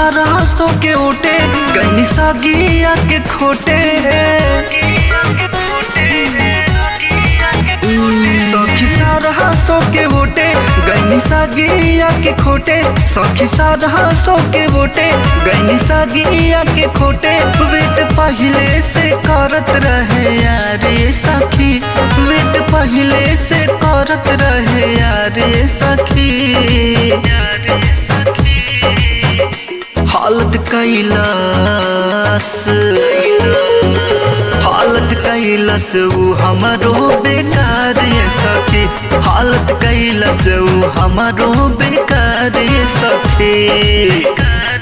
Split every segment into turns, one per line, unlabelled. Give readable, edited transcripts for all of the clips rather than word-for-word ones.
सारा सो के उठे गईनी सागिया के खोटे सखी सारा सो के उठे गईनी सागिया के खोटे सखी सारा सो के उठे गईनी सागिया के खोटे वेट पहले से करत रहे यारे सखी वेट पहले से करत रहे यारे सखी हालत कैलस ऊ हमारो बेकार सखी हालत कैलस ऊ हमारो बेकार सखी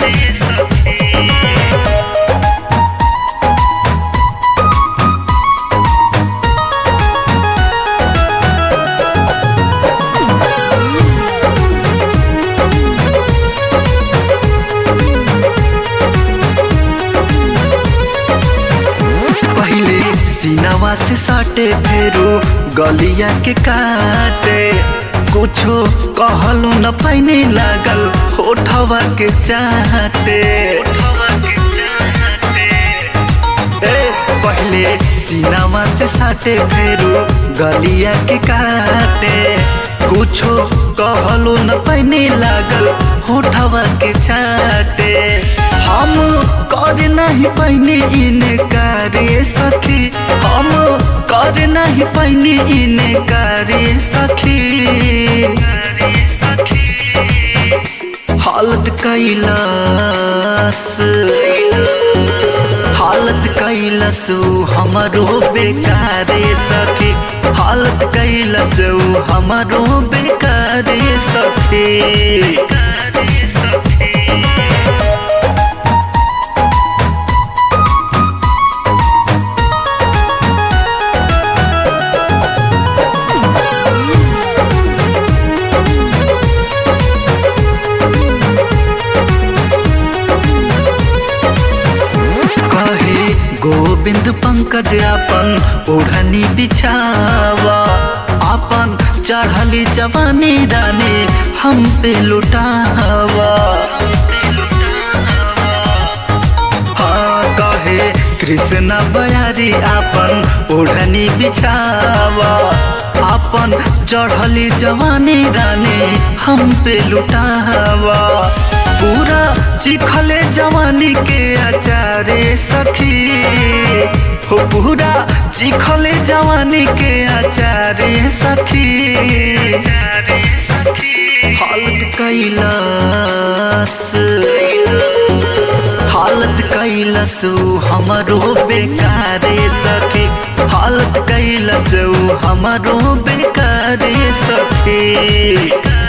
सीनावा से साटे फेरू गलिया के काटे कुछो कहलो न पैने लागल होठवा के चाटे पहले सीनावा से साटे फेरू गलिया के काटे कुछो कहलो न पैने लागल होठवा के चाटे हम कर नहीं पैने इनकारे सखी हम कर नहीं पैने इनकारे सखी हालत कैलस हमारो बेकार सखी हालत कैलस हमारो बेकार सखी गोविंद पंकज अपन ओढ़नी बिछावा अपन चढ़ली जवानी रानी हम पे लुटावा हाँ कहे कृष्ण बयारी अपन ओढ़नी बिछावा अपन चढ़ली जवानी रानी हम पे लुटावा पूरा चिखले जवानी के आचारे सखी हो पूरा चिखले जवानी के आचारे सखी हालत कैलस हमारो बेकार सखी हालत कैलस हमारो बेकार सखी।